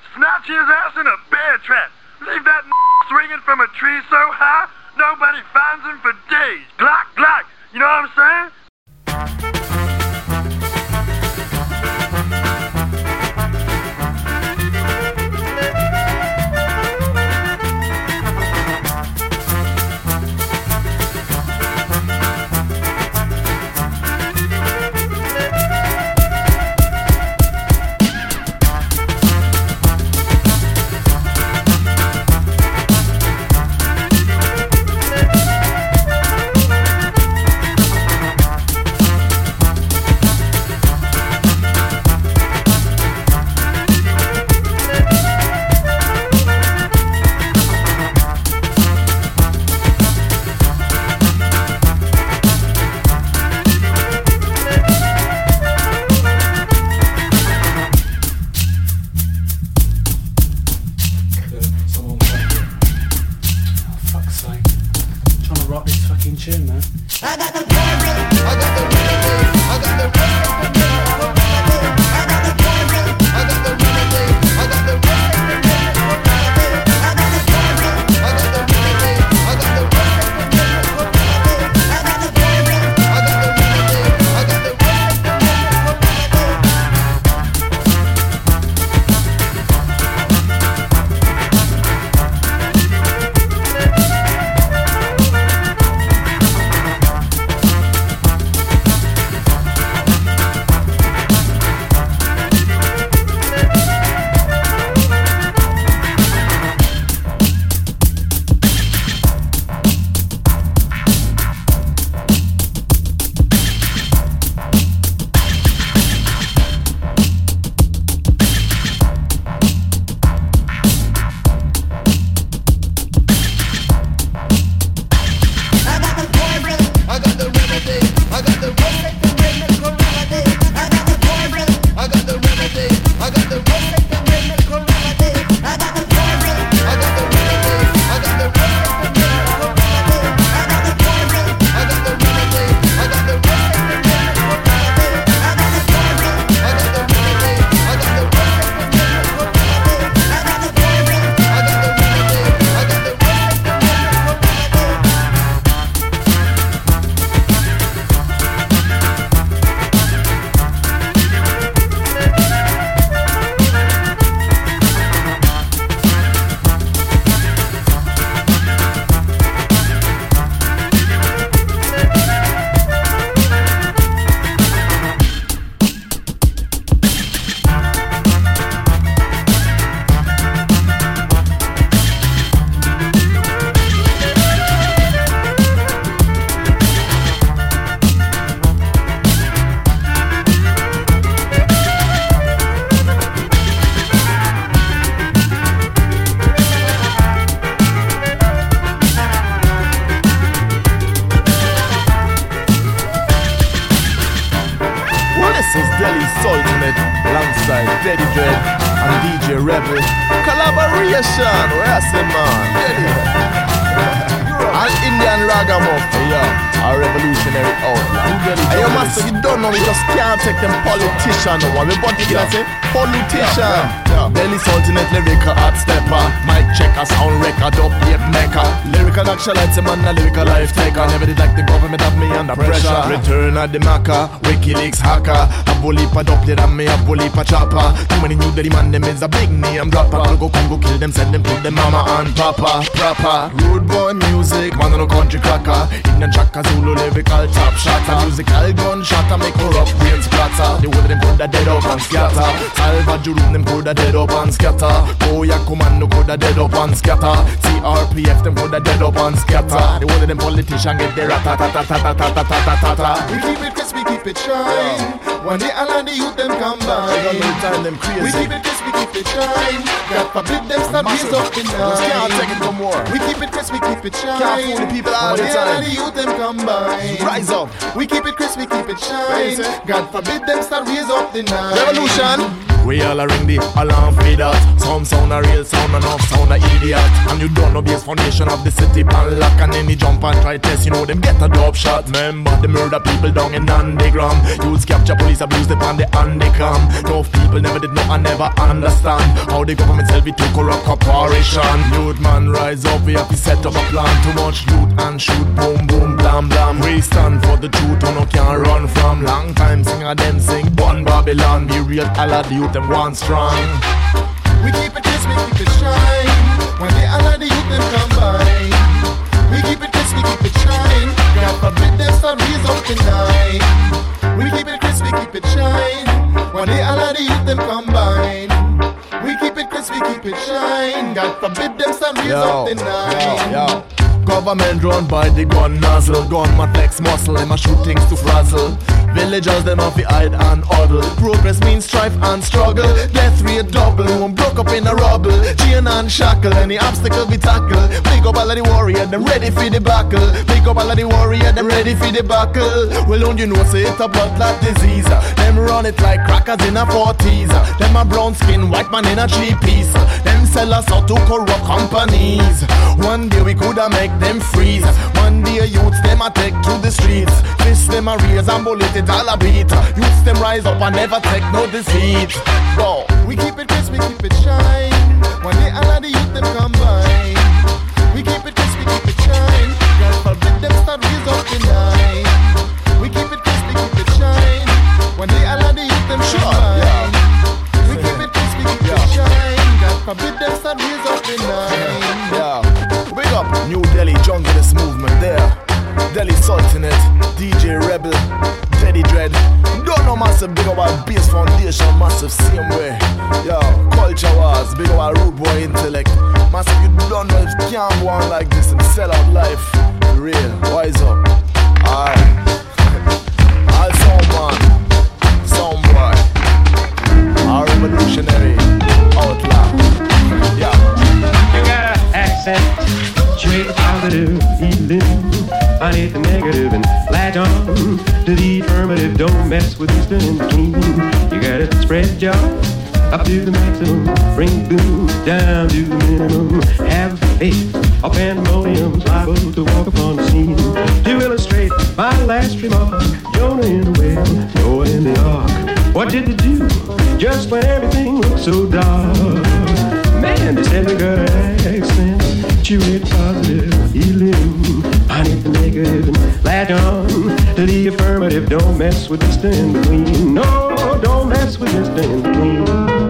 snatch his ass in a bear trap. Leave that swinging from a tree so high, nobody finds him for days. Glock, glock. You know what I'm saying? Tune, man. I got the remedy, I got the remedy, I got the remedy, I got the remedy, I got the remedy, I got the remedy, I got the remedy, I got the remedy, I got the remedy, I got the remedy, I got the remedy, I got the remedy. This is Delhi's Ultimate alongside Teddy Dread and DJ Rebel. Collaboration, where I say man, Delhi. An Indian ragamuffin, yeah, a revolutionary outlaw. And you must you don't know, we just can't take them politician. No one, we want to say politician. Delhi's Ultimate lyrical art stepper. Mic checker, sound record, update maker. Lyrical actualite, man, a lyrical life taker. Never did like the government have me under pressure. Return of the maca, WikiLeaks hacker. A bully pa update and me a bully pa chopper. Too many new Delhi man, them is a big name dropper. Go Congo kill them, send them to the mama and papa. Proper rude boy music, man no country cracker. Indian chaka Zulu lyrical top shotter. Musical gunshot and make corrupt brains splatter. The way them coulda dead up and scatter. Salva Jurun them coulda dead up and scatter. Koya Commando coulda dead up and scatter. CRPF them coulda dead up and scatter. The way them politician get their rat-ta-ta-ta-ta-ta-ta-ta-ta-ta-ta. We keep it crisp, we keep it shine. One day all of the youth them combine. We keep it crisp, we keep it shine. God forbid them start raise up the Can't take it no more. We keep it crisp, we keep it shine. Can't fool the people all the One day all of time. the youth them combine. Rise up. We keep it crisp, we keep it shine. Raise it. God forbid them start raise up the night. Revolution. We all a ring the alarm for that. Some sound a real sound, enough sound a idiot. And you don't know base foundation of the city pan lock. And any jump and try test, you know them get a dope shot. Remember the murder people down in underground. Youths capture police abuse them on the undercam. Tough people never did know and never understand how the government sell it to corrupt corporation. Youth man rise up, we have to set up a plan. Too much loot and shoot, boom boom blam blam. We stand for the truth, who no can run from. Long time sing and them sing Born Babylon. Be real, all of the youth them one strong. We keep it crisp, we keep it shine. When the all of the youth them combine. We keep it crisp, we keep it shine. God forbid them start raise up tonight. We keep it crisp, we keep it shine. When the all of the youth them combine. We keep it crisp, we keep it shine. God forbid them start raise up tonight. Yo. Government run by the gun nozzle. Gunman flex muscle, them a shoot things to frazzle. Villagers them have to hide and huddle. Progress means strife and struggle. Death rate double, one broke up in a rubble. Chain and shackle, any obstacle we tackle. Big up all of the warrior, them ready for the battle. Big up all of the warrior, them ready for the battle. Well, don't you know, say it's a blood clot disease. Them run it like crackers in a 40s. Them a brown skin, white man in a cheap piece. Them sell us out to corrupt companies. One day we coulda make them freeze. One day youths them a take to the streets. Fist them a raise and bullet it all a beat. Youths them rise up and never take no defeat. Go. We keep it crisp, we keep it shine. One day all of the youth them combine. We keep it crisp, we keep it shine. God forbid them start raise up tonight. We keep it crisp, we keep it shine. One day all of the youth them combine. We keep it crisp, we keep it shine. God forbid them start raise up tonight. Yeah. Big up New Delhi Junglist movement there. Delhi Sultanate, DJ Rebel, Teddy Dread. Don't know massive, big up our base foundation, massive same way. Yo, culture wars, big up our rude boy intellect. Massive, you don't know if you can't go on like this and sell out life. Real, wise up. Alright. All sound man, sound boy. Our revolutionary outlaw. Yeah. You got an accent, trade positive, healing. I need the negative and latch on to the affirmative. Don't mess with the in between. You gotta spread your up to the maximum, bring boom down to the minimum. Have faith, or pandemonium's liable to walk upon the scene. To illustrate my last remark, Jonah in the whale, Noah in the ark. What did they do just when everything looked so dark? Man, they said we got an accent, chew it positive, healing. I need the negative and latch on to the affirmative. Don't mess with this in between. No, don't mess with this in between.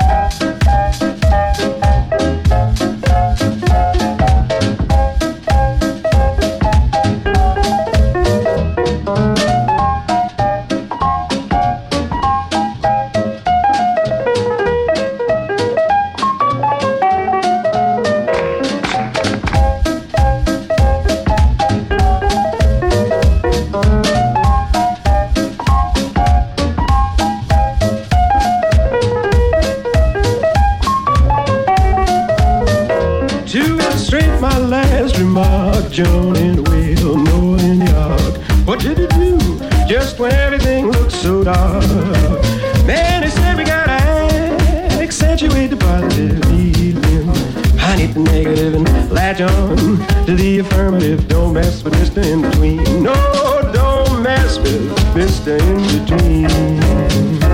Jonah in the whale, Noah in the ark. What did he do just when everything looked so dark? Man, they said we gotta accentuate the positive, healing. I need the negative and latch on to the affirmative. Don't mess with Mr. In Between. No, don't mess with Mr. In Between.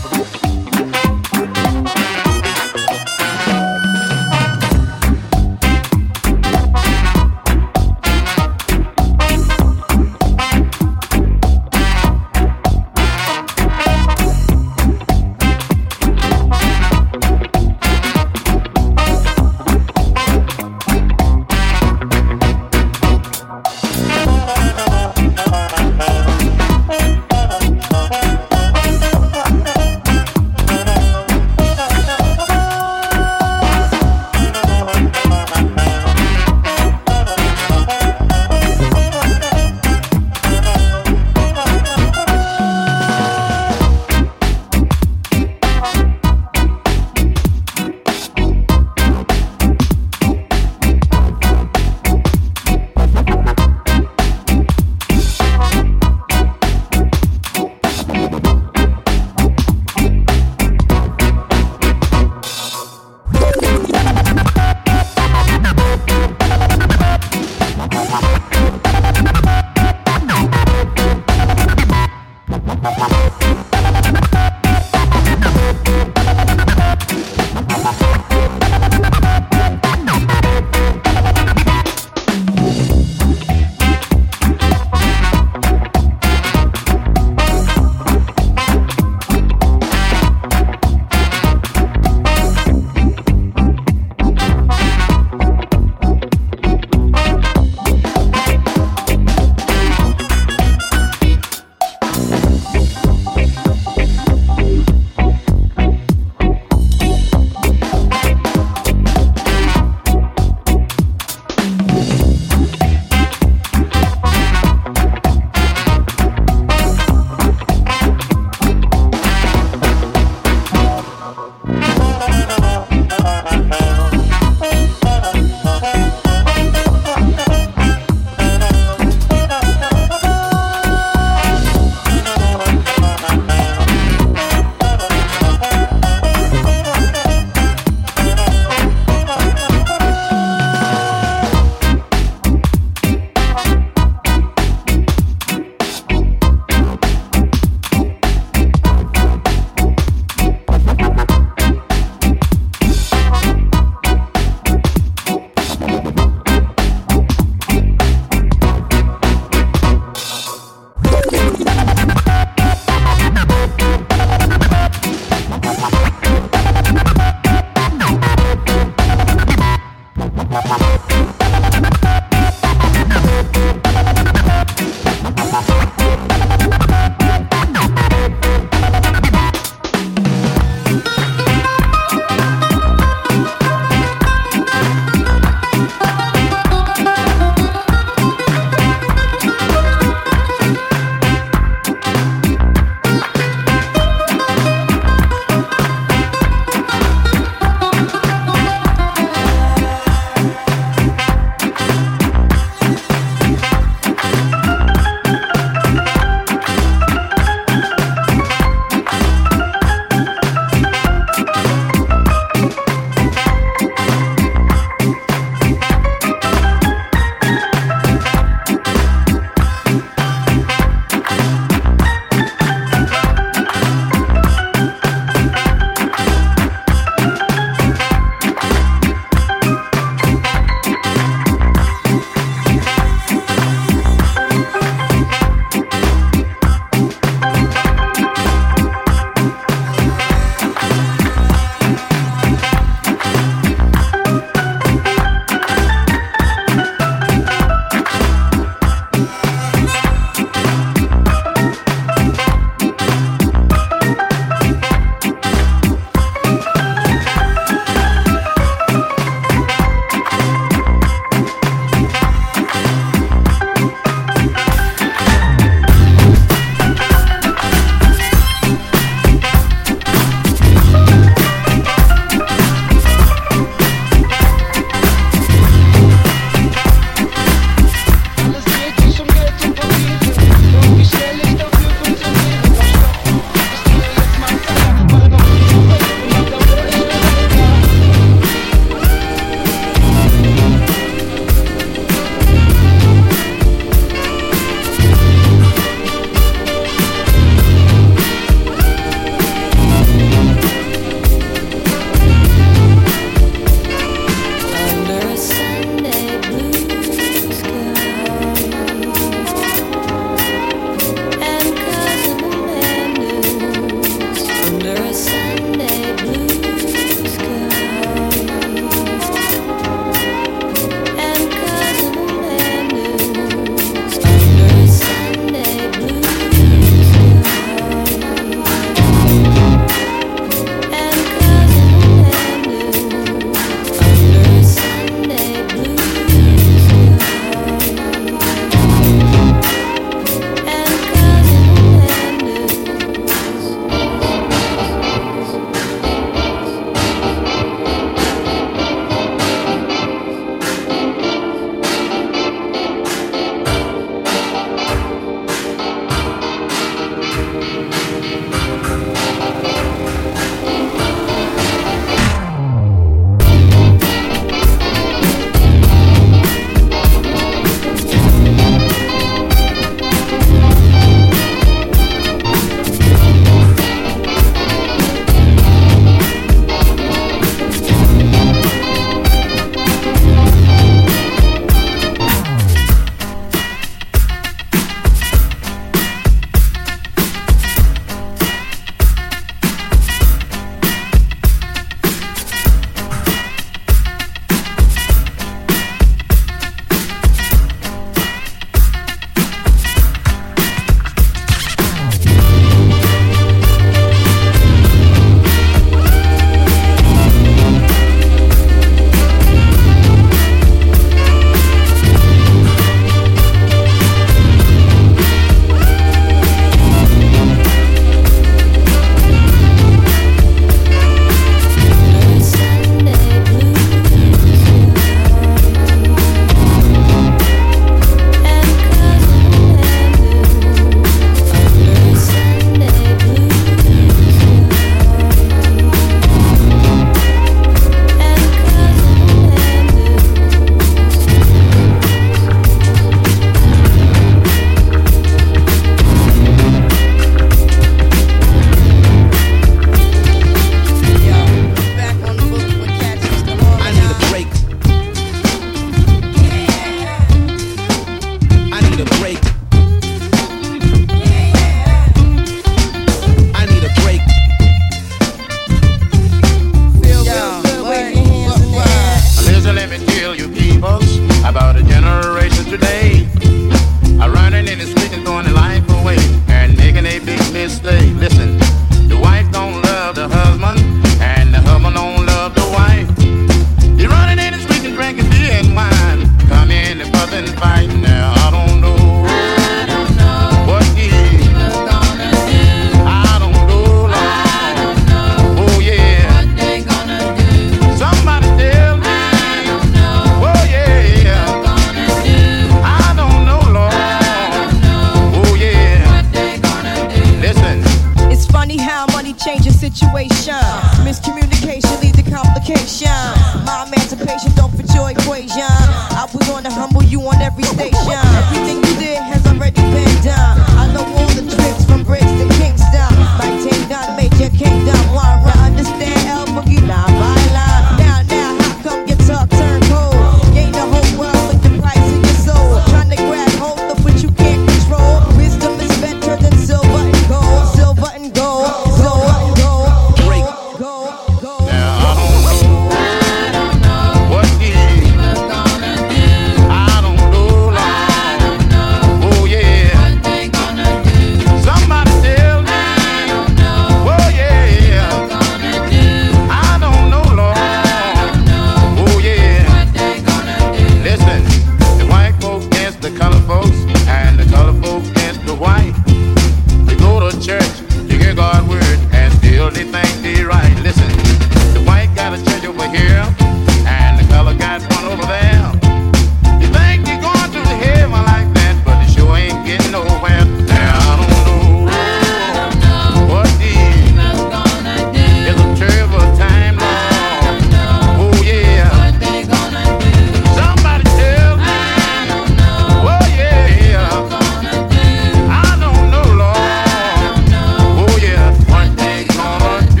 Miscommunication leads to complication. My emancipation don't fit your equation. I was on the humble, you on every station. Everything you did has already been done. I know all the tricks from bricks to Kingston. My team done made your kingdom one run. Understand El Boogie line by line. Now, how come your talk turn cold? Gain the whole world with the price of your soul. Trying to grab hold of what you can't control. Wisdom is better than silver and gold. Silver and gold. Silver and gold. Go. Now I don't know what he gonna do. I don't know, Lord. Oh yeah. What they gonna do? Somebody tell me. I don't know. Oh yeah. What they gonna do? I don't know, Lord. I don't know. Oh yeah. What they gonna do? Listen, the white folks against the color folks, and the color folks against the white. They go to church, you hear God's word, and still they think they right. Listen, the white got a church over here, and the color got one over there. You think you're going to the heaven like that, but you sure ain't getting nowhere. Now I don't know what these gonna do. It's a terrible time, Lord. Oh yeah. What they gonna do? Somebody tell me. I don't know. Oh yeah. What gonna do? I don't know, Lord. Oh yeah. What they gonna do?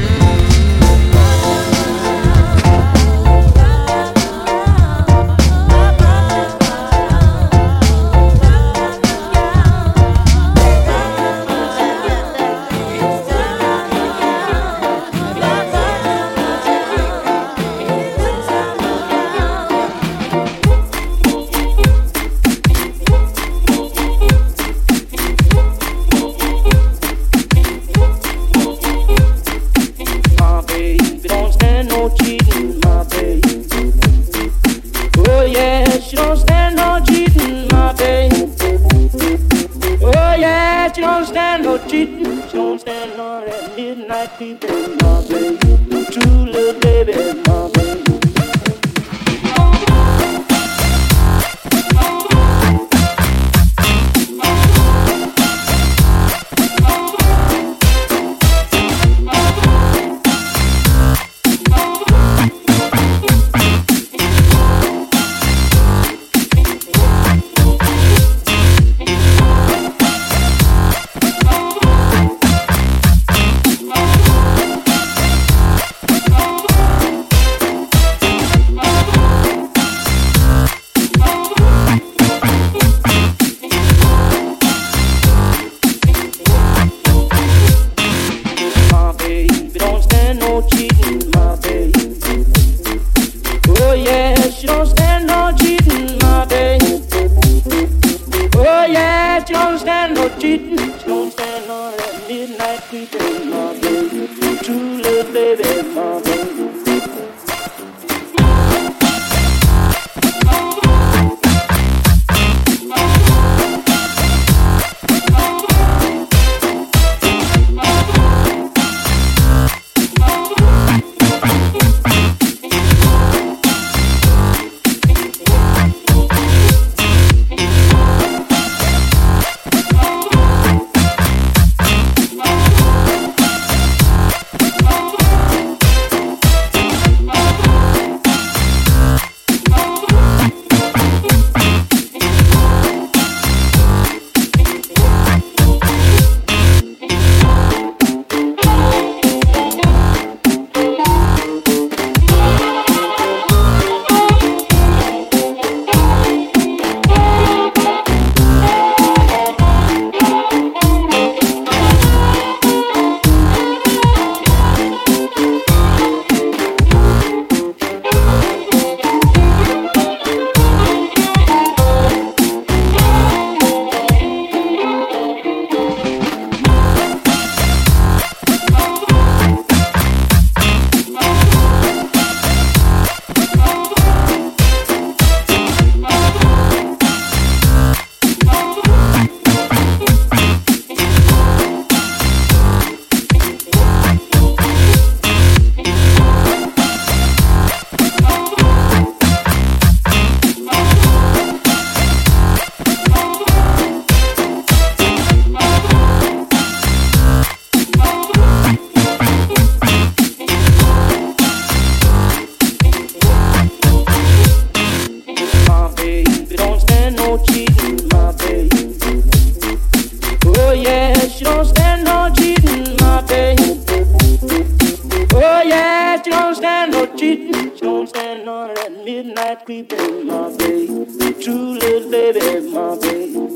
My baby don't stand no cheating, my baby. Oh yeah, she don't stand no cheating, my baby. Oh yeah, she don't stand no cheating. She don't stand no that midnight people, my baby. True little baby, my baby. My baby don't stand no cheating, my baby. Oh yeah, she don't stand no cheating, my baby. Oh yeah, she don't stand no cheating. She don't stand no that midnight creeping, my baby. True little baby, my baby. midnight creeping, my baby, true little baby, my baby.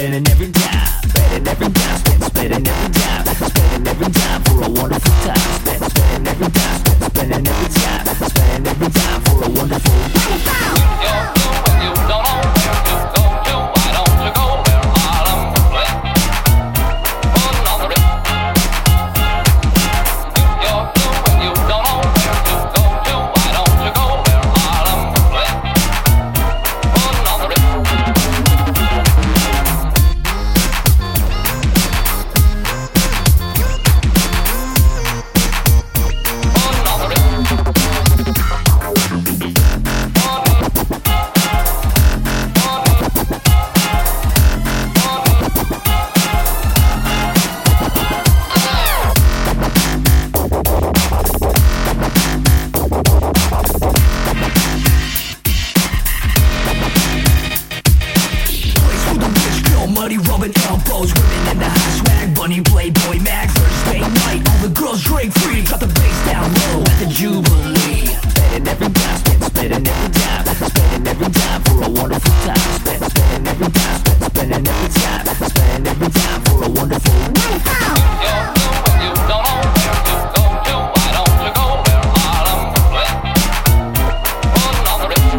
spending every dime, spending every dime, spending every dime, spending every dime for a wonderful time. Spending every dime, spending every time, spending every dime for a wonderful time. You don't know where to go to, why don't you go where I'm with? Put on the rip. You don't know where to go to, why don't you go where I'm with? Put on the rip. Muddy rubbing elbows, women in the high swag, bunny playboy mag. Thursday night, all the girls drink free. Got the bass down low at the Jubilee. Spending every dime, spending every dime, spending every dime for a wonderful time. Spending every dime, spending every time, spending every time for a wonderful time. You don't know where to go to, why don't you go where I'm with? Put on the rip.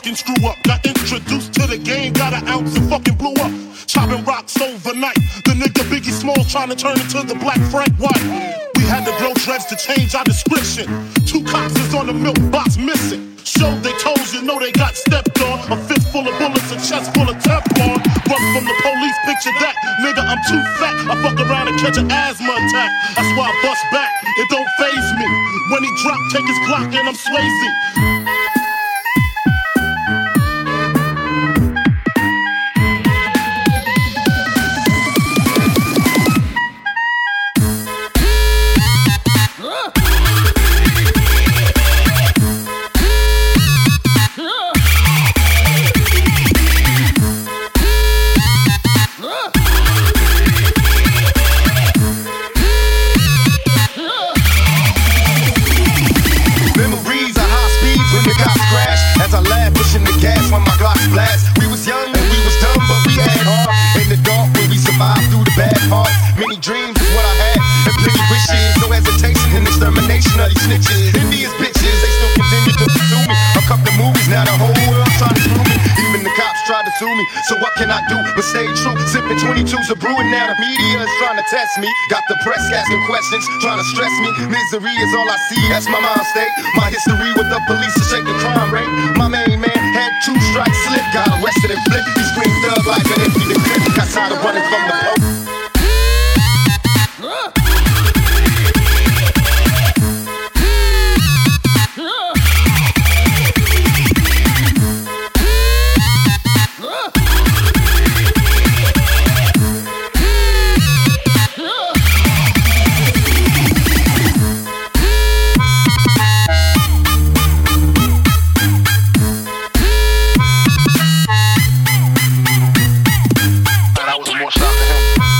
fucking screw up. Got introduced to the game, got an ounce and fucking blew up. Chopping rocks overnight. The nigga Biggie Smalls trying to turn into the Black Frank White. We had to grow dreads to change our description. 2 cops is on the milk box missing. Showed they toes, you know they got stepped on. A fist full of bullets, a chest full of Teflon. Run from the police, picture that. Nigga, I'm too fat. I fuck around and catch an asthma attack. That's why I bust back. It don't faze me. When he drop, take his Glock and I'm Swayze. So what can I do but stay true? Sipping 22s of brewing, now the media is trying to test me. Got the press asking questions, trying to stress me. Misery is all I see, that's my mind state. My history with the police to shake the crime rate. My main man had 2 strikes slip, got arrested and flipped. He screamed thug life and emptied the clip. Got tired of running from the police. More shout to him.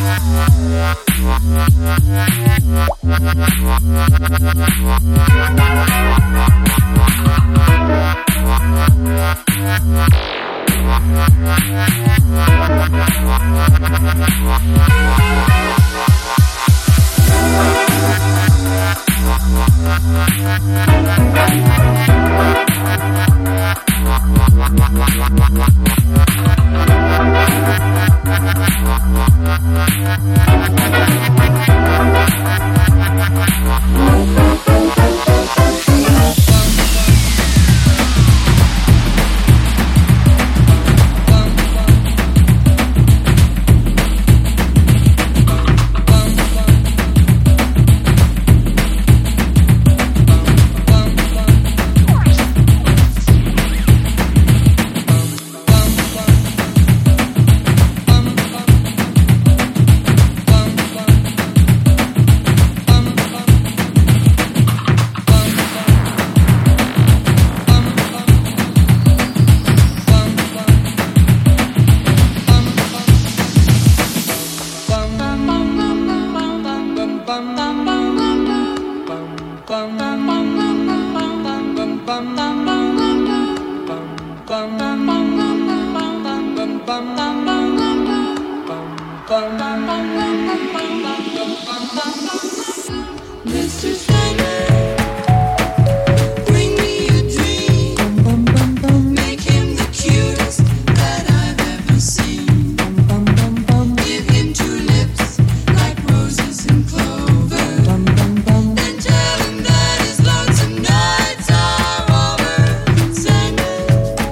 Mr. Sandman, bring me a dream. Make him the cutest that I've ever seen. Give him two lips like roses and clover. Then tell him that his lonesome nights are over. Sandman,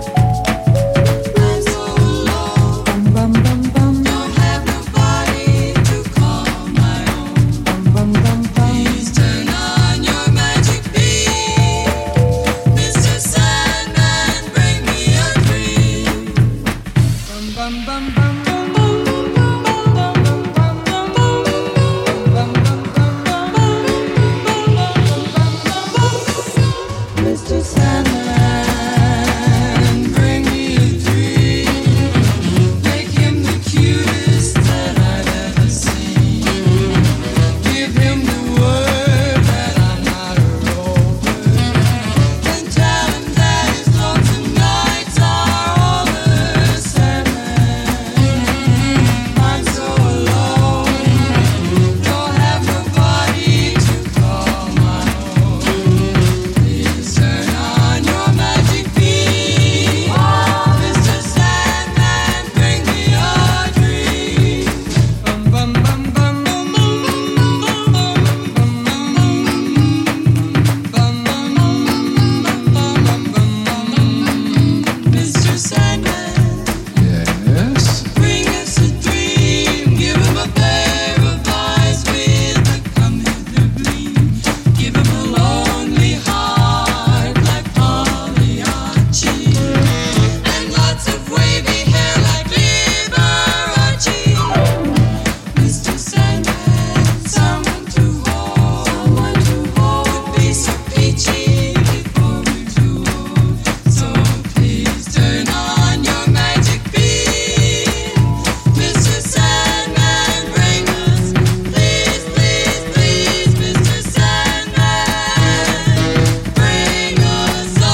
I'm so alone. Don't have nobody to call my own. Please turn on your magic beam. Mr. Sandman, bring me a dream. Mr. Sandman, bring me a dream. Make him the cutest that I've ever seen. Give him the word that I'm not a rover. Then tell him that his lonesome nights are over. Sandman, I'm so alone. Don't have nobody to call my own. Please turn on your magic beam. Mr. Sandman, bring me a dream. Mr. Sandman, Yes? bring us a dream. Give him a pair of eyes with a come hither gleam. Give him a lonely heart like Pagliacci, and lots of wavy hair like Liberace. Mr. Sandman, someone to hold, would be so peachy before we're too old. So please turn on your magic beam. Mr. Sandman, bring us, please, please, please, Mr. Sandman, bring us a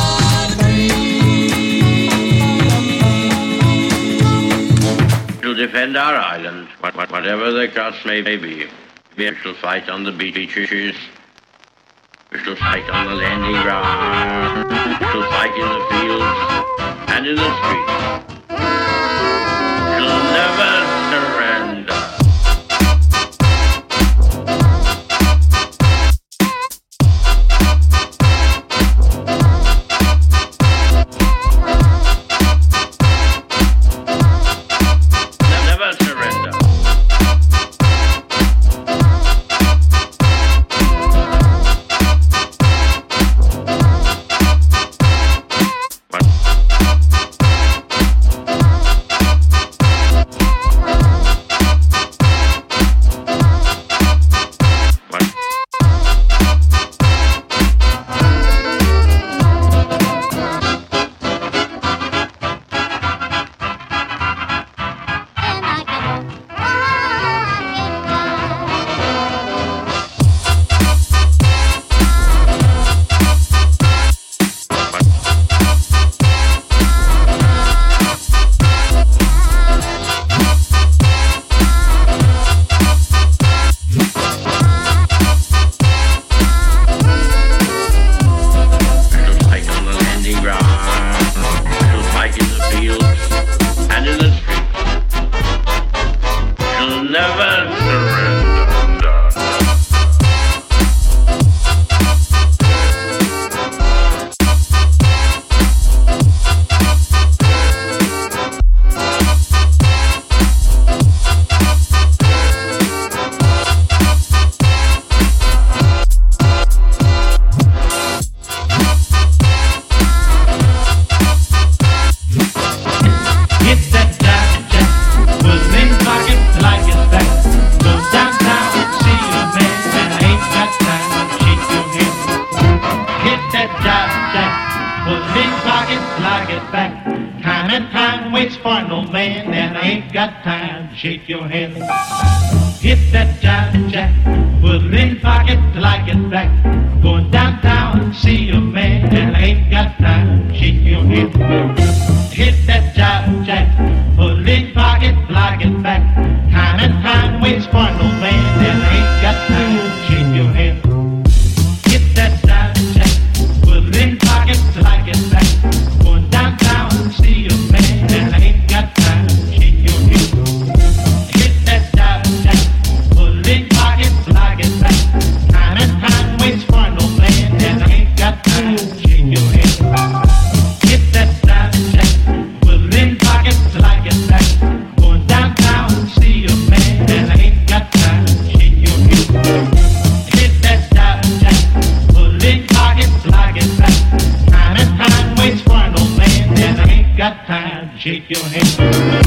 dream. To defend our island, whatever the cost may be. We shall fight on the beaches. We shall fight on the landing ground. We shall fight in the fields and in the streets. We shall never surrender. Never surrender. never surrender. Shake your hand. Hit that jive jack. Put it in pocket till I get back. Going downtown and see a man, and I ain't got time. Shake your hand. Hit that jive jack. Put it in pocket till I get back. Time waits for no man, and I ain't got time. Shake your hand. Hit that jive jack. Put it in pocket till I get back. Going downtown and see a man, and I ain't got time. Shake your hand. Shake your hand.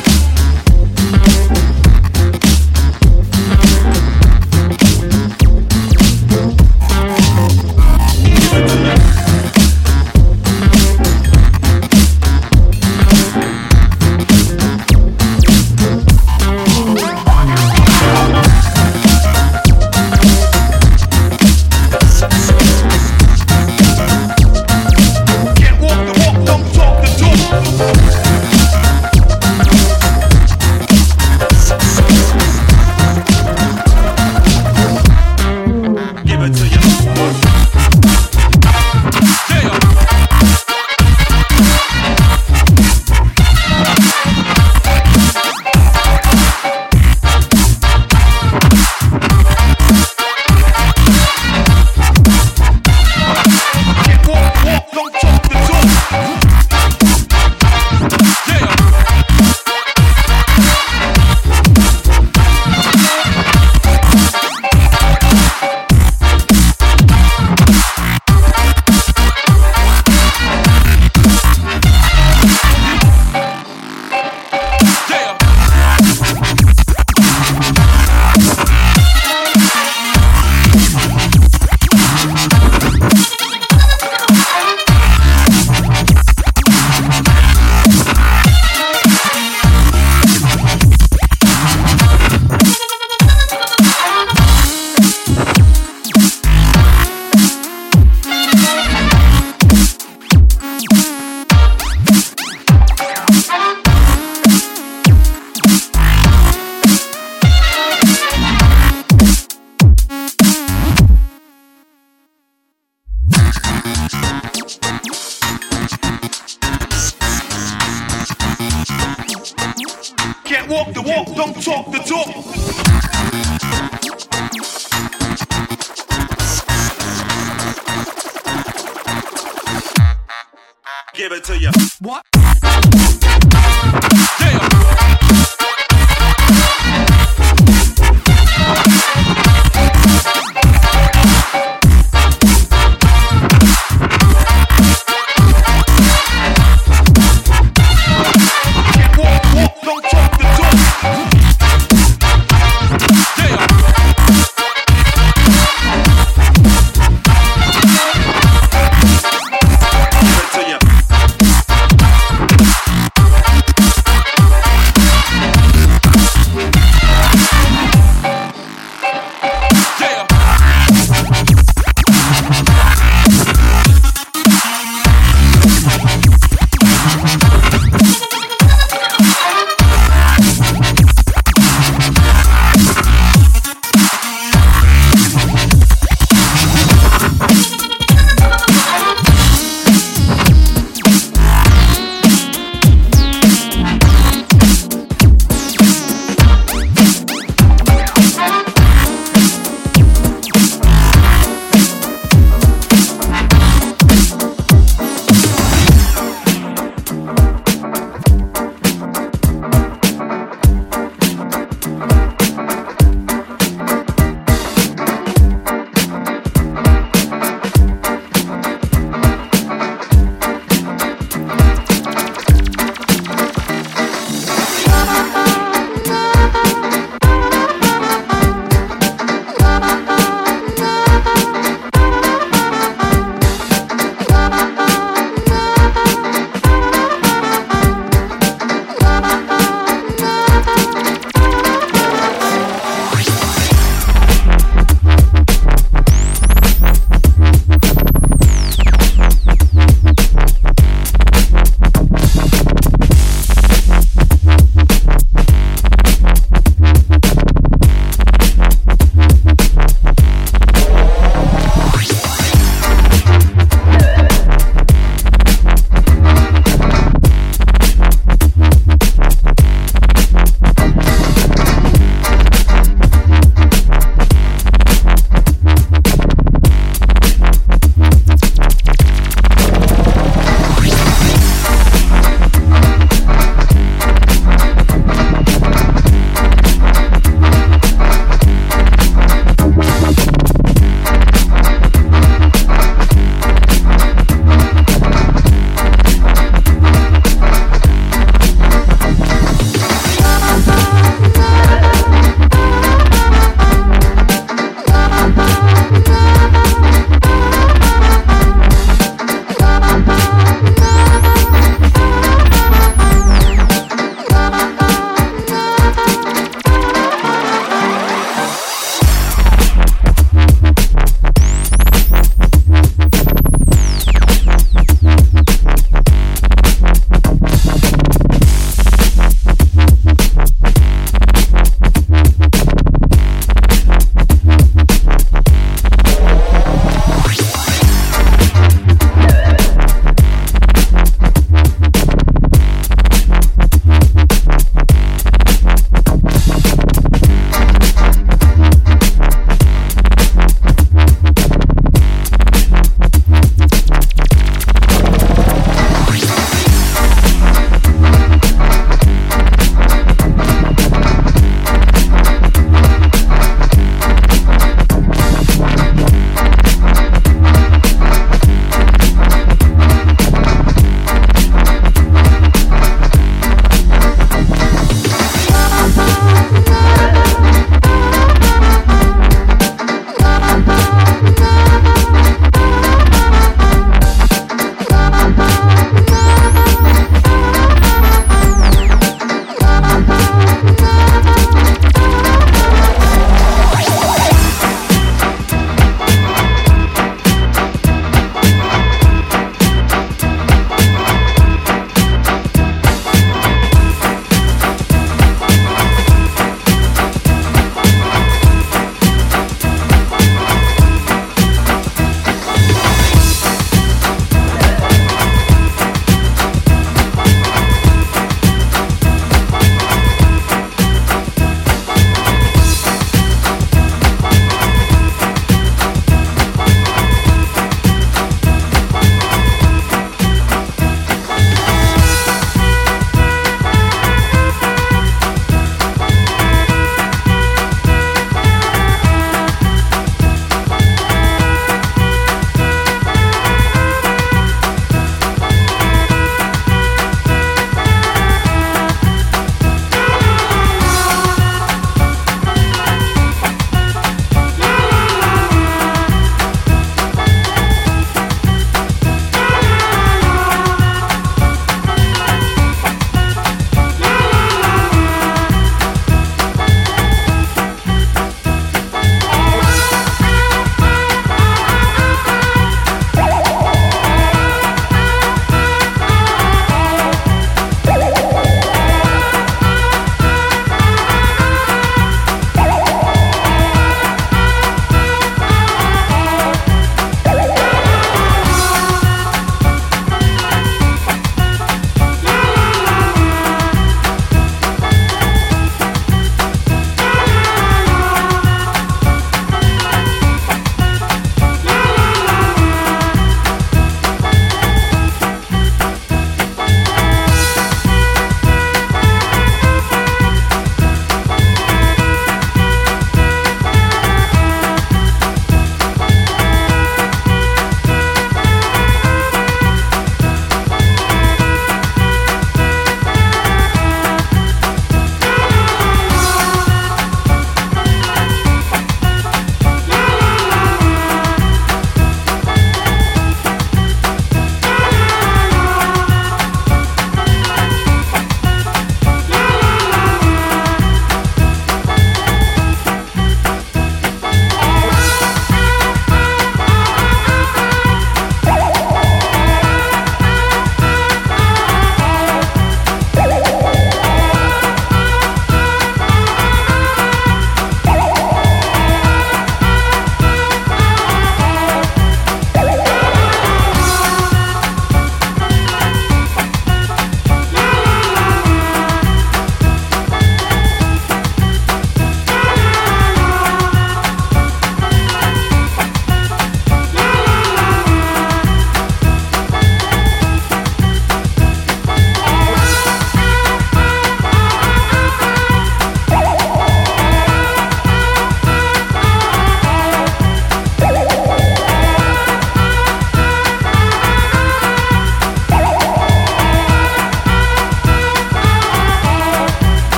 Walk the walk, don't talk the talk. Give it to you. What? Damn.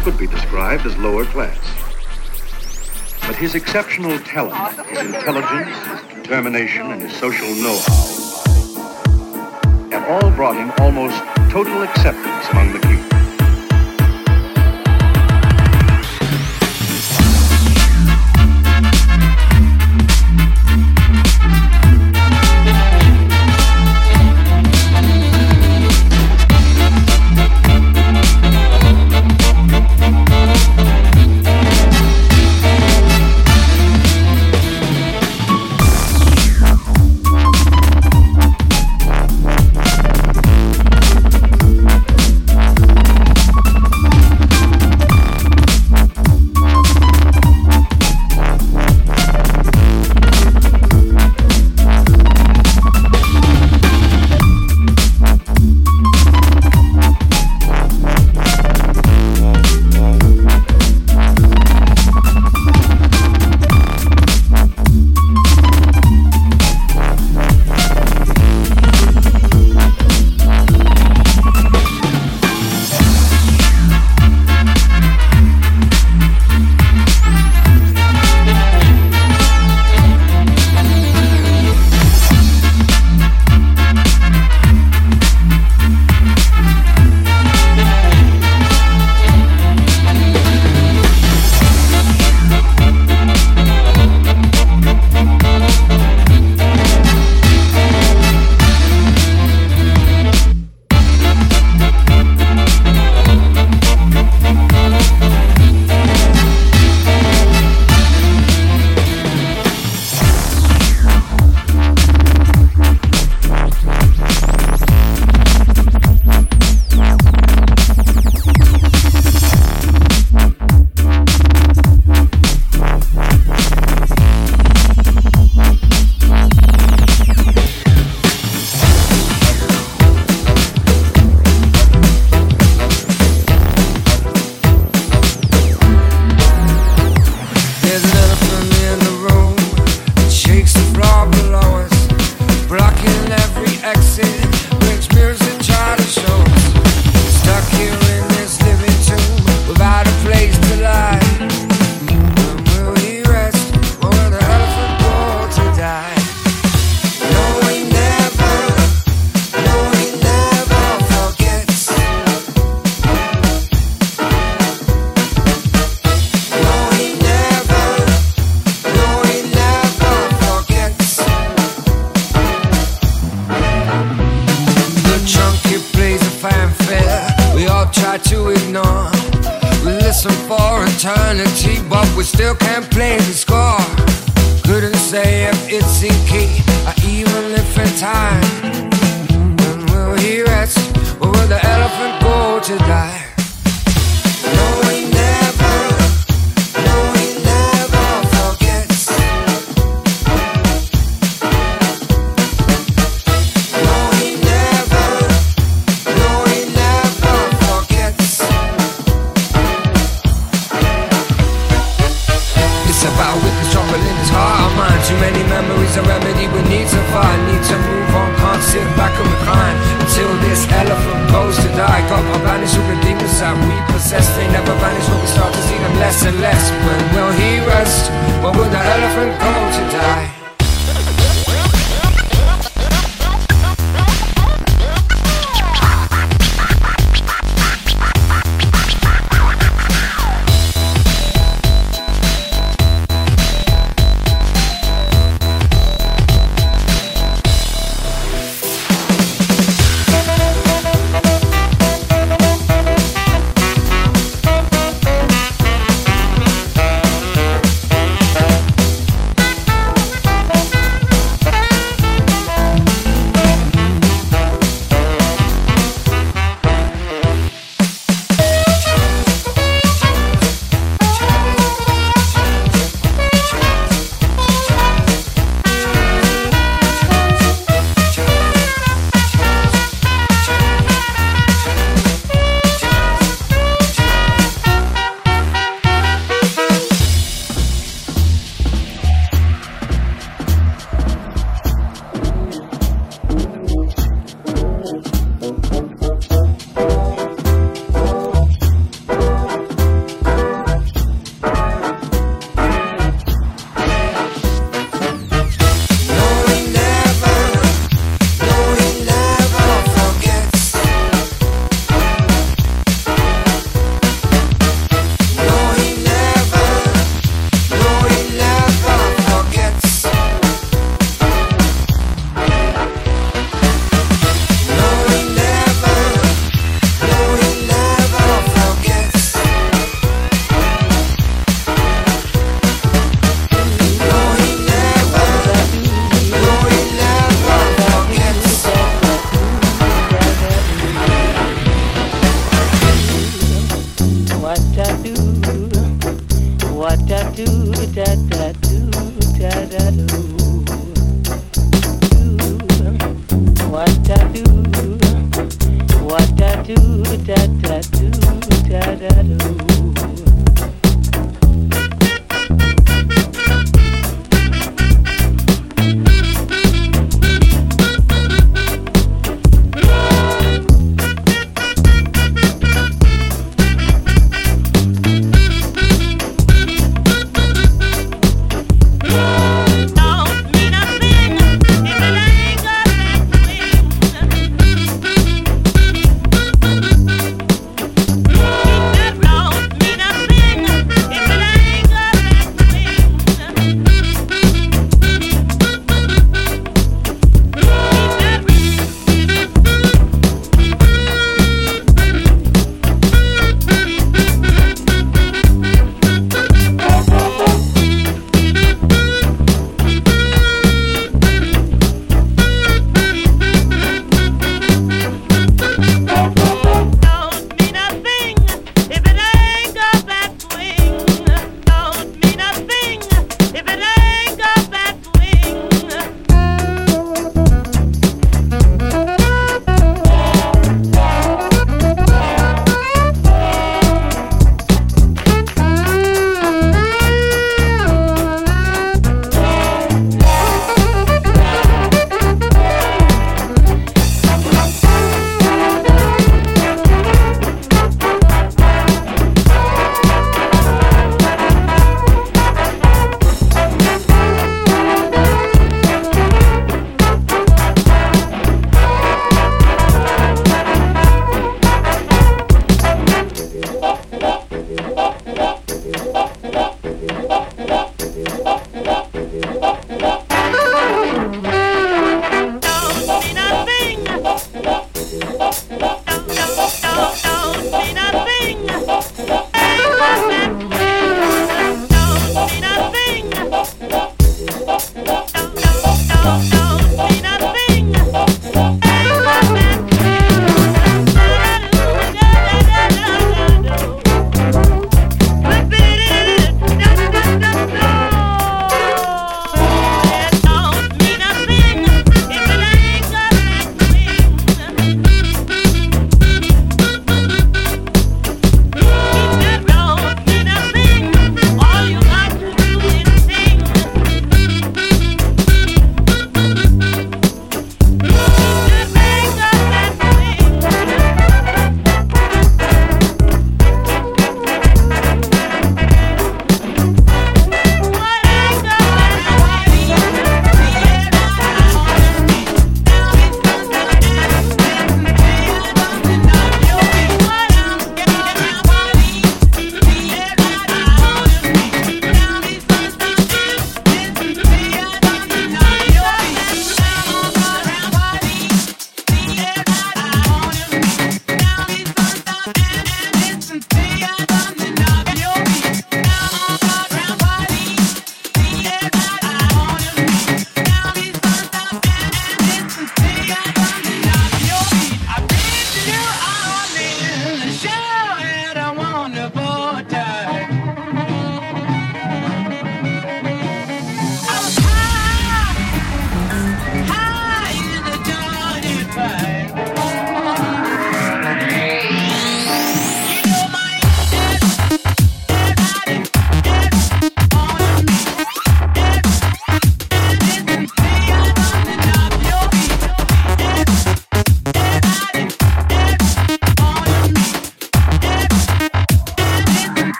could be described as lower class. But his exceptional talent, his intelligence, his determination, and his social know-how have all brought him almost total acceptance among the Cubans.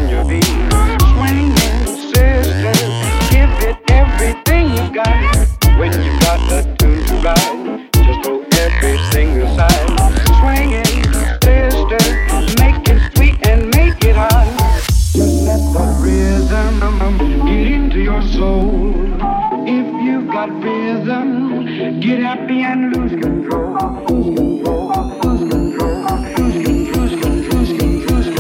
on your feet. Swinging, sister, give it everything you got. When you got a tune to ride, just throw everything aside. Swinging, sister, make it sweet and make it hot. Just let the rhythm get into your soul. If you got rhythm, get happy and lose control. Lose control, lose control, lose control, lose control, lose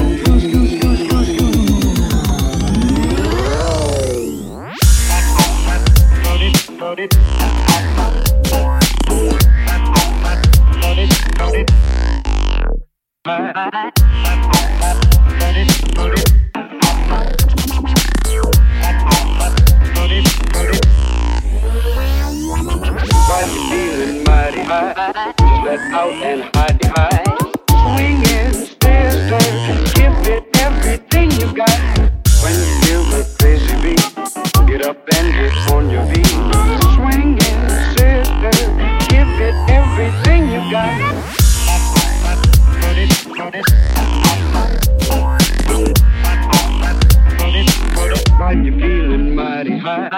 while you're feeling mighty high, just let out and hide your eyes. Swinging, sister, give it everything you got. When you feel the crazy beat, get up and get on your feet. Swinging, sister, give it everything you got. While you're feeling mighty high,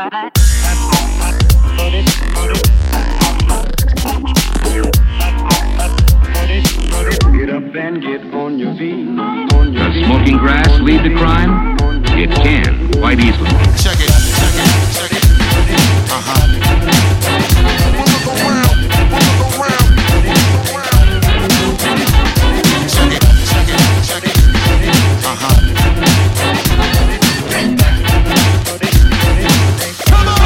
get up and get on your feet. Does smoking grass lead to crime? It can, quite easily. Check it, check it, check it. Check it, check it, check it. Come on!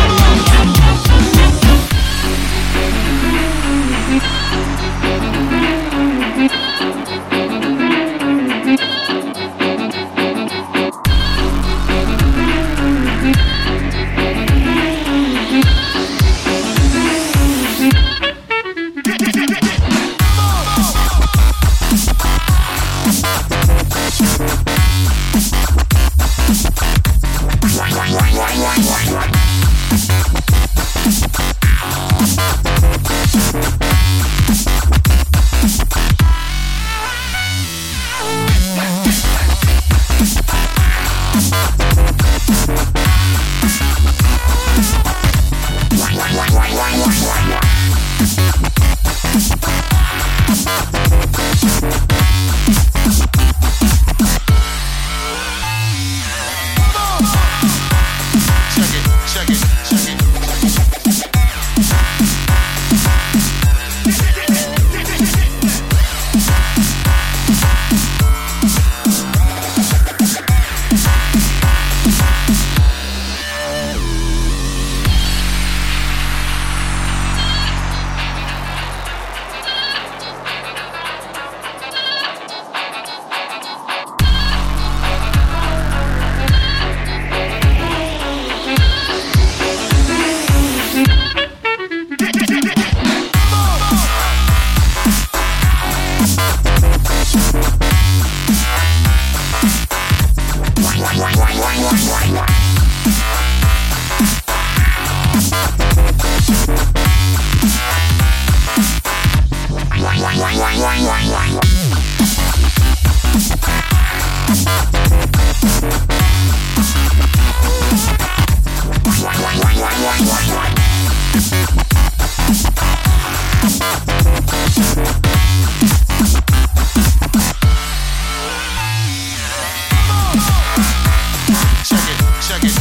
Check it.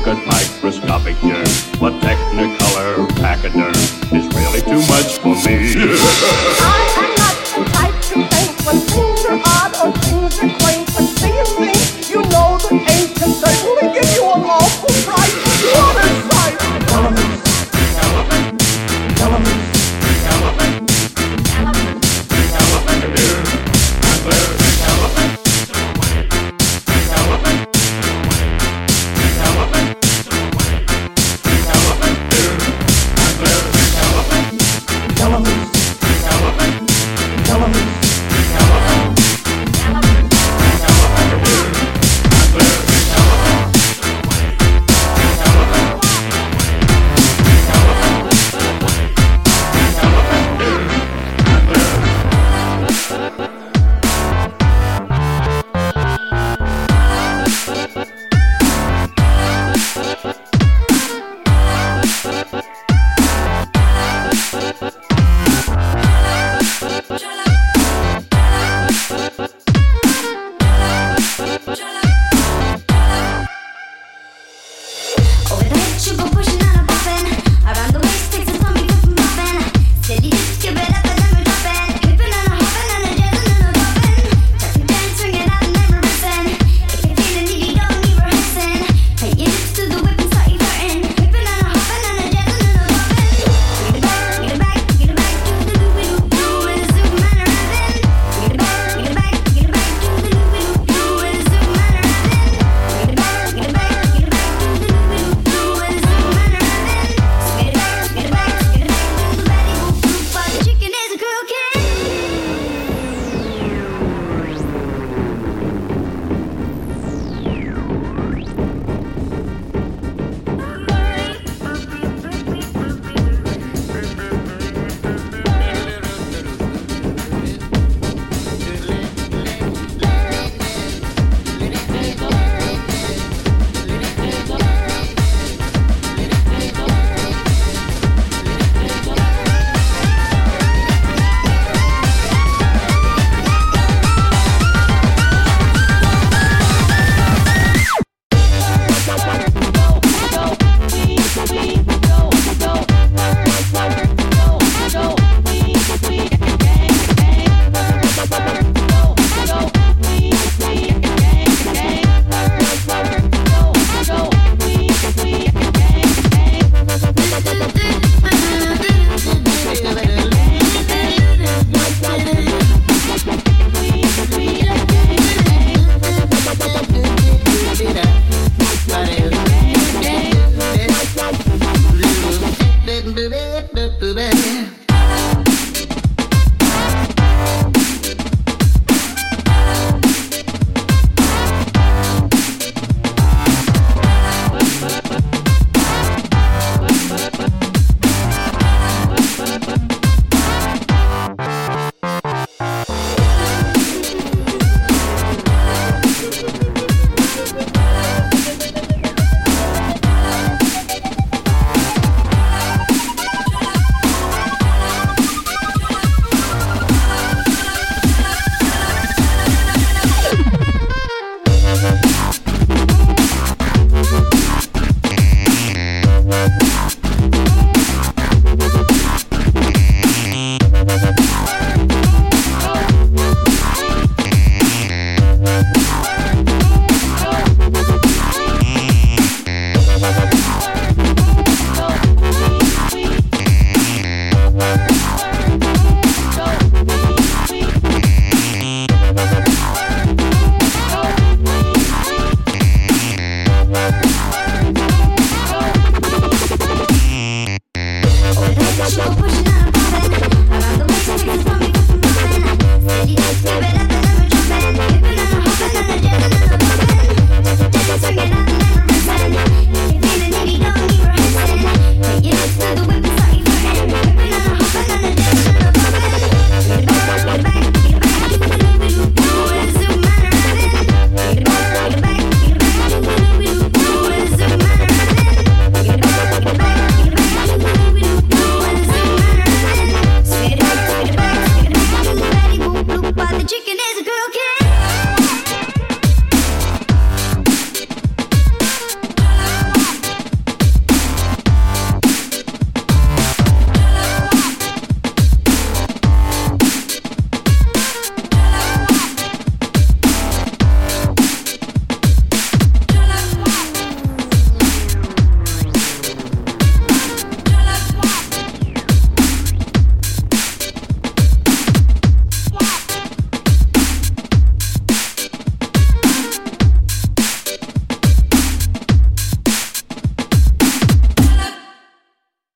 at microscopic germs. But Technicolor pachyderm is really too much for me. I am not the type to think when things are odd or things are quaint, but seeing things you know that ain't can certainly give you an awful fright. What a sight! Elements, elements, elements.